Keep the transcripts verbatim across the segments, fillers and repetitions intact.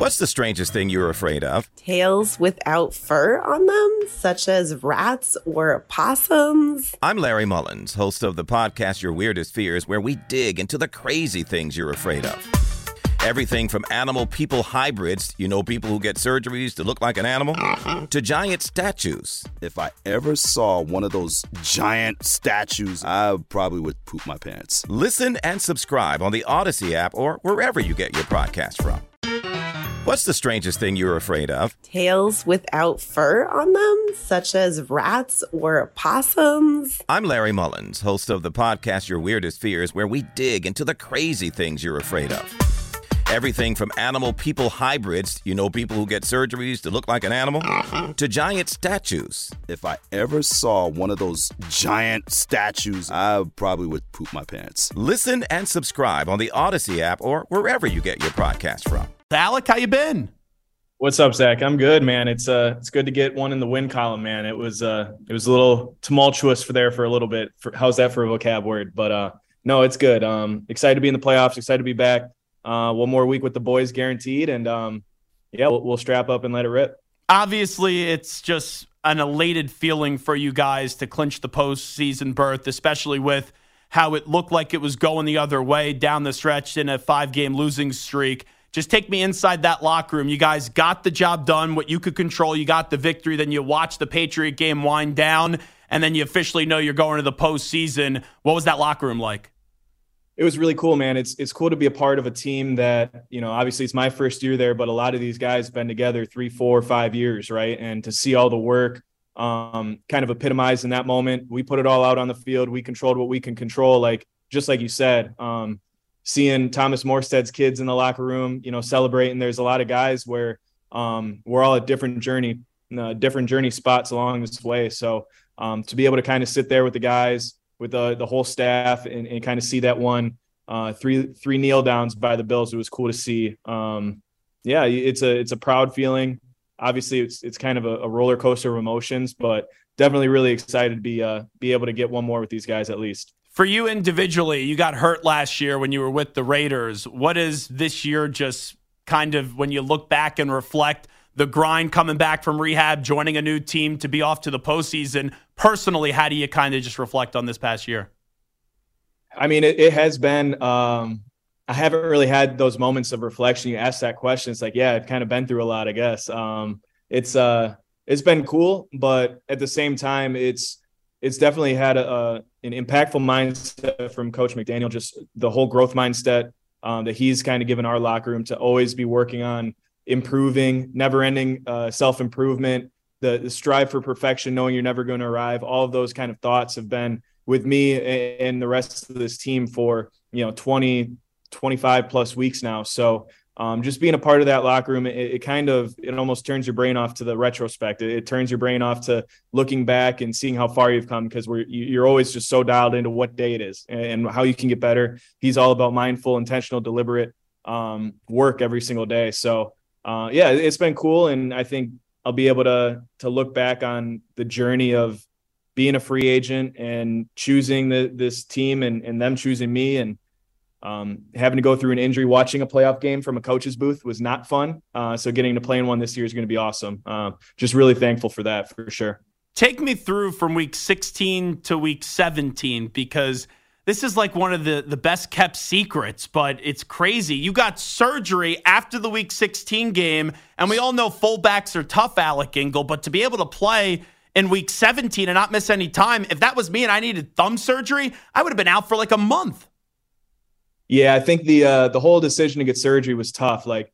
What's the strangest thing you're afraid of? Tails without fur on them, such as rats or opossums. I'm Larry Mullins, host of the podcast Your Weirdest Fears, where we dig into the crazy things you're afraid of. Everything from animal-people hybrids, you know, people who get surgeries to look like an animal, uh-huh. to giant statues. If I ever saw one of those giant statues, I probably would poop my pants. Listen and subscribe on the Odyssey app or wherever you get your podcast from. What's the strangest thing you're afraid of? Tails without fur on them, such as rats or opossums. I'm Larry Mullins, host of the podcast Your Weirdest Fears, where we dig into the crazy things you're afraid of. Everything from animal-people hybrids, you know, people who get surgeries to look like an animal, uh-huh. to giant statues. If I ever saw one of those giant statues, I probably would poop my pants. Listen and subscribe on the Odyssey app or wherever you get your podcast from. Alec, how you been? What's up, Zach? I'm good, man. It's uh, it's good to get one in the win column, man. It was uh, it was a little tumultuous for there for a little bit. For, how's that for a vocab word? But uh, no, it's good. Um, excited to be in the playoffs. Excited to be back. Uh, one more week with the boys guaranteed, and um, yeah, we'll, we'll strap up and let it rip. Obviously, it's just an elated feeling for you guys to clinch the postseason berth, especially with how it looked like it was going the other way down the stretch in a five-game losing streak. Just take me inside that locker room. You guys got the job done, what you could control. You got the victory. Then you watch the Patriot game wind down, and then you officially know you're going to the postseason. What was that locker room like? It was really cool, man. It's it's cool to be a part of a team that, you know, obviously it's my first year there, but a lot of these guys have been together three, four, five years, right? And to see all the work um, kind of epitomized in that moment. We put it all out on the field. We controlled what we can control, like just like you said. Um, seeing Thomas Morstead's kids in the locker room, you know, celebrating. There's a lot of guys where um, we're all at different journey, uh, different journey spots along this way. So um, to be able to kind of sit there with the guys, with the the whole staff, and, and kind of see that one uh, three three kneel downs by the Bills, it was cool to see. Um, yeah, it's a it's a proud feeling. Obviously, it's it's kind of a, a roller coaster of emotions, but definitely really excited to be uh, be able to get one more with these guys at least. For you individually, you got hurt last year when you were with the Raiders. What is this year just kind of, when you look back and reflect, the grind coming back from rehab, joining a new team to be off to the postseason? Personally, how do you kind of just reflect on this past year? I mean, it, it has been um, – I haven't really had those moments of reflection. You asked that question. It's like, yeah, I've kind of been through a lot, I guess. Um, it's uh, it's been cool, but at the same time, it's it's definitely had a, a an impactful mindset from Coach McDaniel, just the whole growth mindset um, that he's kind of given our locker room to always be working on improving, never-ending uh, self-improvement, the, the strive for perfection, knowing you're never going to arrive. All of those kind of thoughts have been with me and the rest of this team for, you know, twenty, twenty-five plus weeks now. So um, just being a part of that locker room, it, it kind of, it almost turns your brain off to the retrospect. It, it turns your brain off to looking back and seeing how far you've come, because we're, you're always just so dialed into what day it is and, and how you can get better. He's all about mindful, intentional, deliberate um, work every single day. So uh, yeah, it's been cool. And I think I'll be able to, to look back on the journey of being a free agent and choosing the, this team and, and them choosing me, and um, having to go through an injury. Watching a playoff game from a coach's booth was not fun. Uh, so getting to play in one this year is going to be awesome. Uh, just really thankful for that, for sure. Take me through from week sixteen to week seventeen, because this is like one of the, the best kept secrets, but it's crazy. You got surgery after the week sixteen game, and we all know fullbacks are tough, Alec Ingle, but to be able to play in week seventeen and not miss any time, if that was me and I needed thumb surgery, I would have been out for like a month. Yeah, I think the uh, the whole decision to get surgery was tough. Like,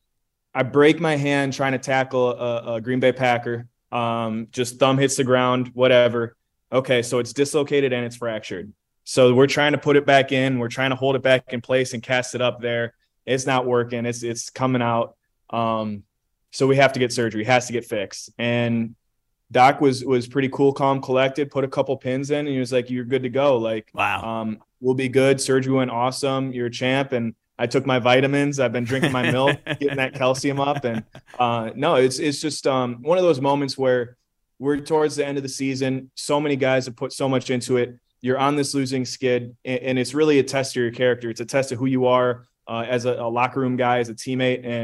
I break my hand trying to tackle a, a Green Bay Packer. Um, just thumb hits the ground, whatever. Okay, so it's dislocated and it's fractured. So we're trying to put it back in. We're trying to hold it back in place and cast it up there. It's not working. It's it's coming out. Um, so we have to get surgery. It has to get fixed. And Doc was was pretty cool, calm, collected, put a couple pins in, and he was like, you're good to go. Like, wow, um, we'll be good. Surgery went awesome. You're a champ. And I took my vitamins. I've been drinking my milk, getting that calcium up. And uh, no, it's it's just um, one of those moments where we're towards the end of the season. So many guys have put so much into it. You're on this losing skid, and, and it's really a test of your character. It's a test of who you are uh, as a, a locker room guy, as a teammate. And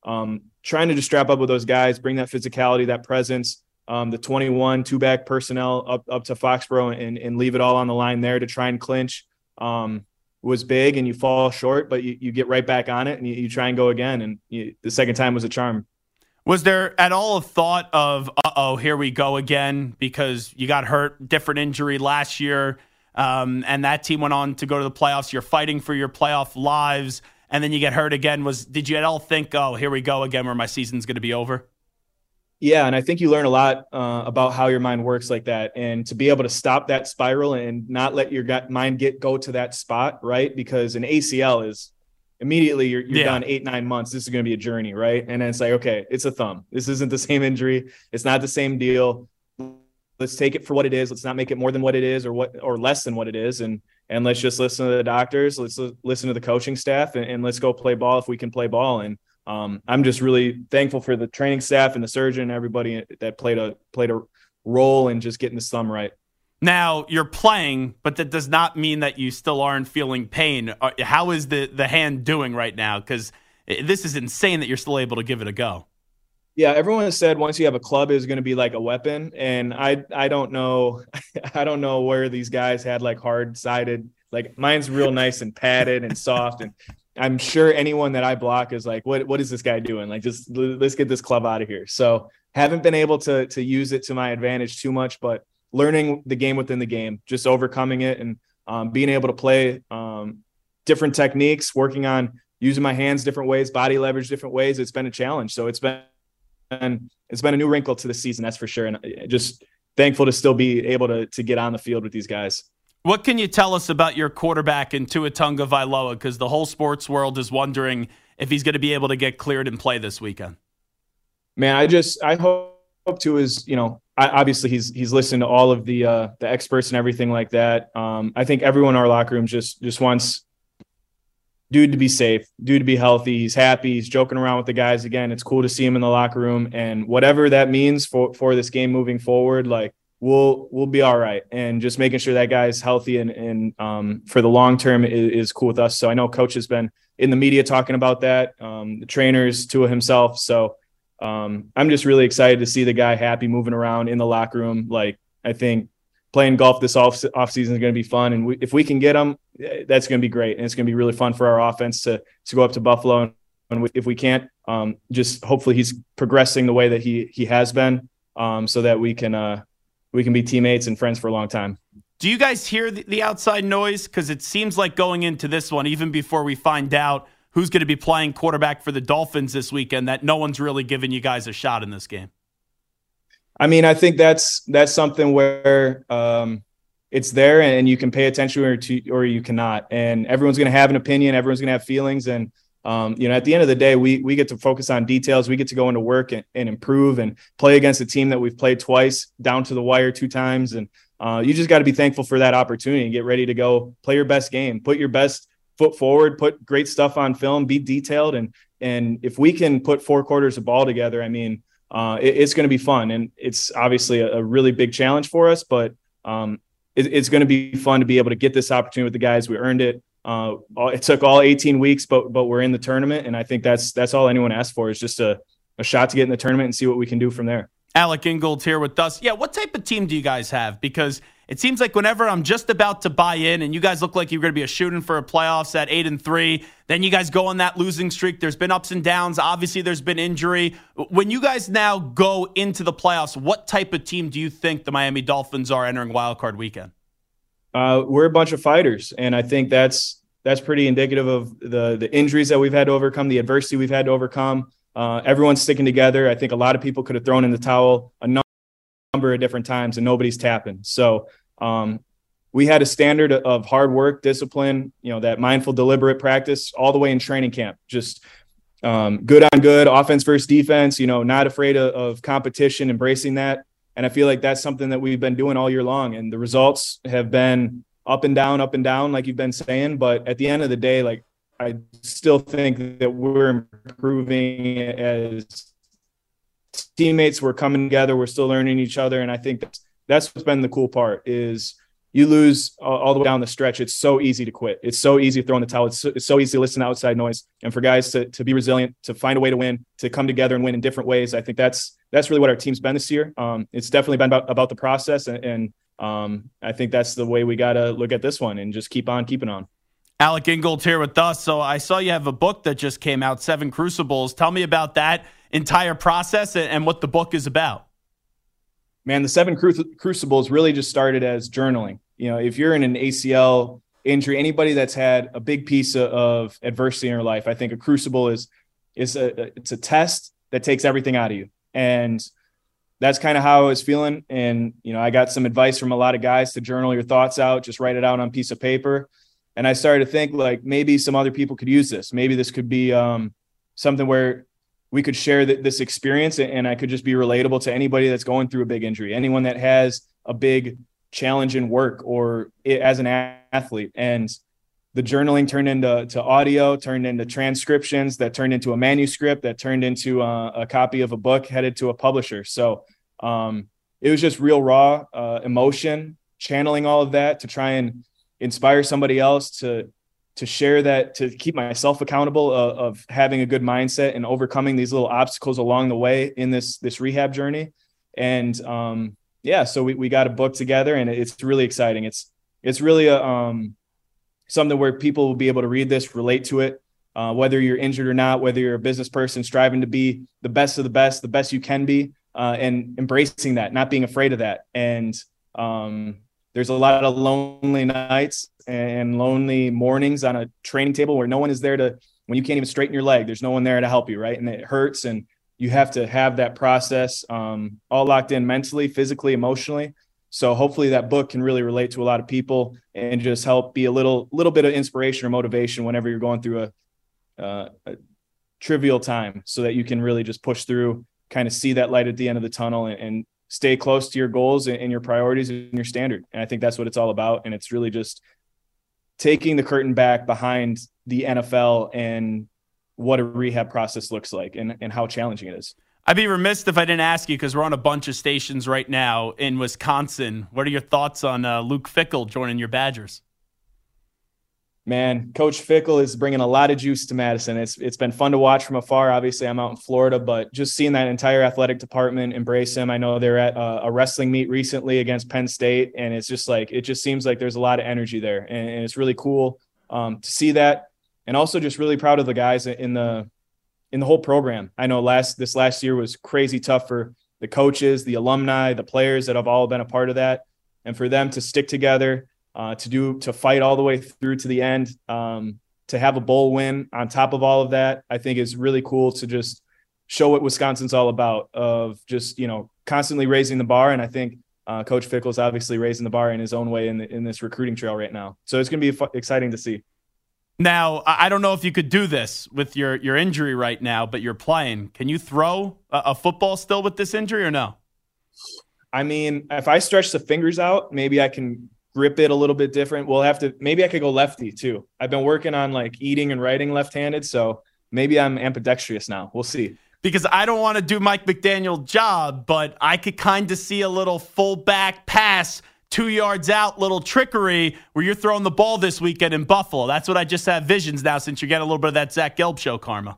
um, trying to just strap up with those guys, bring that physicality, that presence, um, the twenty-one two-back personnel up up to Foxborough and, and leave it all on the line there to try and clinch um, was big, and you fall short, but you, you get right back on it and you, you try and go again. And you, the second time was a charm. Was there at all a thought of, uh-oh, here we go again, because you got hurt, different injury last year, um, and that team went on to go to the playoffs. You're fighting for your playoff lives, and then you get hurt again. Was Did you at all think, oh, here we go again, where my season's going to be over? Yeah, and I think you learn a lot uh, about how your mind works like that, and to be able to stop that spiral and not let your gut mind get go to that spot, right? Because an A C L is immediately you're, you're yeah. done eight, nine months. This is going to be a journey, right? And then it's like, okay, it's a thumb. This isn't the same injury. It's not the same deal. Let's take it for what it is. Let's not make it more than what it is or what or less than what it is. And and let's just listen to the doctors. Let's listen to the coaching staff, and, and let's go play ball if we can play ball. And um, I'm just really thankful for the training staff and the surgeon and everybody that played a played a role in just getting this thumb right. Now, you're playing, but that does not mean that you still aren't feeling pain. How is the, the hand doing right now? Because this is insane that you're still able to give it a go. Yeah, everyone has said once you have a club, it's going to be like a weapon. And I I don't know. I don't know where these guys had like hard-sided. Like mine's real nice and padded and soft. And I'm sure anyone that I block is like, what what is this guy doing? Like, just let's get this club out of here. So haven't been able to to use it to my advantage too much, but learning the game within the game, just overcoming it and um, being able to play um, different techniques, working on using my hands different ways, body leverage different ways. It's been a challenge. So it's been, it's been a new wrinkle to the season, that's for sure. And just thankful to still be able to, to get on the field with these guys. What can you tell us about your quarterback in Tua Tagovailoa? Because the whole sports world is wondering if he's going to be able to get cleared and play this weekend. Man, I just, I hope to is, you know, I, obviously he's he's listened to all of the uh, the experts and everything like that. Um, I think everyone in our locker room just just wants dude to be safe, dude to be healthy. He's happy. He's joking around with the guys again. It's cool to see him in the locker room, and whatever that means for for this game moving forward, like we'll we'll be all right. And just making sure that guy's healthy and and um, for the long term is, is cool with us. So I know Coach has been in the media talking about that. Um, the trainers, Tua himself. So. Um, I'm just really excited to see the guy happy moving around in the locker room. Like, I think playing golf this off off season is going to be fun. And we, if we can get him, that's going to be great. And it's going to be really fun for our offense to, to go up to Buffalo. And, and if we can't, um, just hopefully he's progressing the way that he, he has been, um, so that we can, uh, we can be teammates and friends for a long time. Do you guys hear the, the outside noise? Cause it seems like going into this one, even before we find out who's going to be playing quarterback for the Dolphins this weekend, that no one's really giving you guys a shot in this game. I mean, I think that's that's something where um, it's there and you can pay attention or, to, or you cannot. And everyone's going to have an opinion. Everyone's going to have feelings. And, um, you know, at the end of the day, we we get to focus on details. We get to go into work and, and improve and play against a team that we've played twice, down to the wire two times. And uh, you just got to be thankful for that opportunity and get ready to go play your best game, put your best foot forward, put great stuff on film, be detailed. And, and if we can put four quarters of ball together, I mean, uh, it, it's going to be fun. And it's obviously a, a really big challenge for us, but um, it, it's going to be fun to be able to get this opportunity with the guys. We earned it. Uh, it took all eighteen weeks, but, but we're in the tournament. And I think that's, that's all anyone asks for is just a, a shot to get in the tournament and see what we can do from there. Alec Ingold here with us. Yeah. What type of team do you guys have? Because it seems like whenever I'm just about to buy in and you guys look like you're going to be a shooting for a playoffs at eight and three, then you guys go on that losing streak. There's been ups and downs. Obviously, there's been injury. When you guys now go into the playoffs, what type of team do you think the Miami Dolphins are entering wildcard weekend? Uh, we're a bunch of fighters, and I think that's that's pretty indicative of the the injuries that we've had to overcome, the adversity we've had to overcome. Uh, everyone's sticking together. I think a lot of people could have thrown in the towel a number of different times and nobody's tapping. So um, we had a standard of hard work, discipline, you know, that mindful, deliberate practice all the way in training camp, just um, good on good, offense versus defense, you know, not afraid of, of competition, embracing that. And I feel like that's something that we've been doing all year long. And the results have been up and down, up and down, like you've been saying. But at the end of the day, like, I still think that we're improving as teammates. We're coming together. We're still learning each other. And I think that's, that's what's been the cool part is you lose all, all the way down the stretch, it's so easy to quit. It's so easy to throw in the towel. It's so, it's so easy to listen to outside noise. And for guys to to be resilient, to find a way to win, to come together and win in different ways, I think that's that's really what our team's been this year. Um, it's definitely been about, about the process. And, and um, I think that's the way we got to look at this one and just keep on keeping on. Alec Ingold here with us. So I saw you have a book that just came out, Seven Crucibles. Tell me about that entire process and, and what the book is about. Man, the Seven Cru- Crucibles really just started as journaling. You know, if you're in an A C L injury, anybody that's had a big piece of, of adversity in their life, I think a crucible is is a it's a test that takes everything out of you. And that's kind of how I was feeling. And, you know, I got some advice from a lot of guys to journal your thoughts out, just write it out on a piece of paper. And I started to think like maybe some other people could use this. Maybe this could be um, something where we could share th- this experience and I could just be relatable to anybody that's going through a big injury, anyone that has a big challenge in work or it, as an athlete. And the journaling turned into to audio, turned into transcriptions, that turned into a manuscript, that turned into a, a copy of a book headed to a publisher. So um, it was just real raw uh, emotion, channeling all of that to try and inspire somebody else to to share that, to keep myself accountable of, of having a good mindset and overcoming these little obstacles along the way in this this rehab journey. And um, yeah, so we, we got a book together and it's really exciting. It's it's really a um, something where people will be able to read this, relate to it, uh, whether you're injured or not, whether you're a business person striving to be the best of the best, the best you can be, uh, and embracing that, not being afraid of that. And um, there's a lot of lonely nights and lonely mornings on a training table where no one is there to, when you can't even straighten your leg, there's no one there to help you, right? And it hurts, and you have to have that process um, all locked in mentally, physically, emotionally. So hopefully that book can really relate to a lot of people and just help be a little little bit of inspiration or motivation whenever you're going through a, uh, a trivial time, so that you can really just push through, kind of see that light at the end of the tunnel and, and stay close to your goals and, and your priorities and your standard. And I think that's what it's all about. And it's really just taking the curtain back behind the N F L and what a rehab process looks like and, and how challenging it is. I'd be remiss if I didn't ask you, because we're on a bunch of stations right now in Wisconsin. What are your thoughts on uh, Luke Fickell joining your Badgers? Man, Coach Fickell is bringing a lot of juice to Madison. It's It's been fun to watch from afar. Obviously, I'm out in Florida, but just seeing that entire athletic department embrace him. I know they're at a, a wrestling meet recently against Penn State, and it's just like, it just seems like there's a lot of energy there, and, and it's really cool um, to see that. And also just really proud of the guys in the in the whole program. I know last this last year was crazy tough for the coaches, the alumni, the players that have all been a part of that. And for them to stick together, uh, to do, to fight all the way through to the end, um, to have a bowl win on top of all of that, I think is really cool to just show what Wisconsin's all about, of just, you know, constantly raising the bar. And I think uh, Coach Fickell is obviously raising the bar in his own way in, the, in this recruiting trail right now. So it's going to be f- exciting to see. Now, I don't know if you could do this with your, your injury right now, but you're playing. Can you throw a, a football still with this injury or no? I mean, if I stretch the fingers out, maybe I can grip it a little bit different. We'll have to, maybe I could go lefty too. I've been working on like eating and writing left-handed, so maybe I'm ambidextrous now. We'll see. Because I don't want to do Mike McDaniel's job, but I could kind of see a little fullback pass two yards out, little trickery where you're throwing the ball this weekend in Buffalo. That's what I just have visions now, since you're getting a little bit of that Zach Gelb show karma.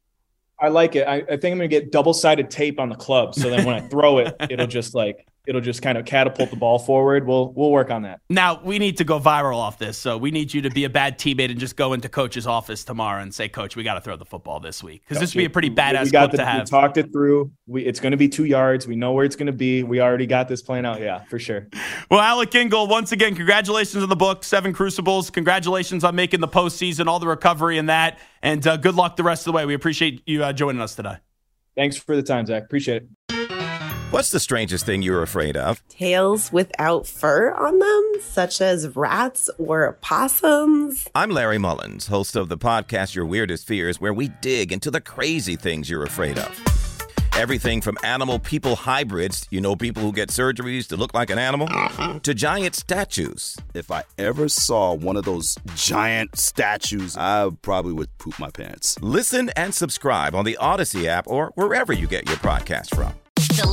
I like it. I, I think I'm going to get double-sided tape on the club, so then when I throw it, it'll just like it'll just kind of catapult the ball forward. We'll we'll work on that. Now, we need to go viral off this, so we need you to be a bad teammate and just go into Coach's office tomorrow and say, Coach, we got to throw the football this week, because this would be a pretty badass clip the, to have. We talked it through. We, it's going to be two yards. We know where it's going to be. We already got this plan out. Yeah, for sure. Well, Alec Ingold, once again, congratulations on the book, Seven Crucibles. Congratulations on making the postseason, all the recovery in that, and uh, good luck the rest of the way. We appreciate you uh, joining us today. Thanks for the time, Zach. Appreciate it. What's the strangest thing you're afraid of? Tails without fur on them, such as rats or possums. I'm Larry Mullins, host of the podcast Your Weirdest Fears, where we dig into the crazy things you're afraid of. Everything from animal-people hybrids, you know, people who get surgeries to look like an animal, to giant statues. If I ever saw one of those giant statues, I probably would poop my pants. Listen and subscribe on the Odyssey app or wherever you get your podcast from. The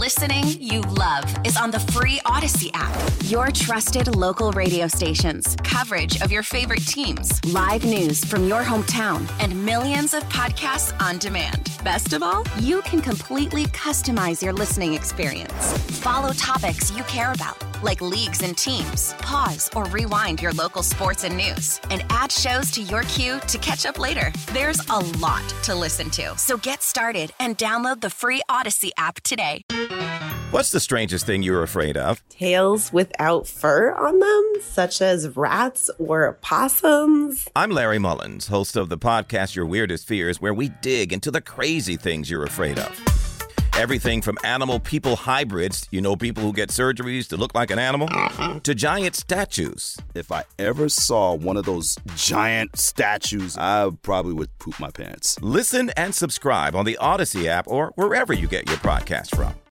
Listening you love is on the free Odyssey app. Your trusted local radio stations, coverage of your favorite teams, live news from your hometown, and millions of podcasts on demand. Best of all, you can completely customize your listening experience. Follow topics you care about, like leagues and teams. Pause or rewind your local sports and news, and add shows to your queue to catch up later. There's a lot to listen to, so get started and download the free Odyssey app today. What's the strangest thing you're afraid of? Tails without fur on them, such as rats or possums. I'm Larry Mullins, host of the podcast Your Weirdest Fears, where we dig into the crazy things you're afraid of. Everything from animal-people hybrids, you know, people who get surgeries to look like an animal, to giant statues. If I ever saw one of those giant statues, I probably would poop my pants. Listen and subscribe on the Odyssey app or wherever you get your podcast from.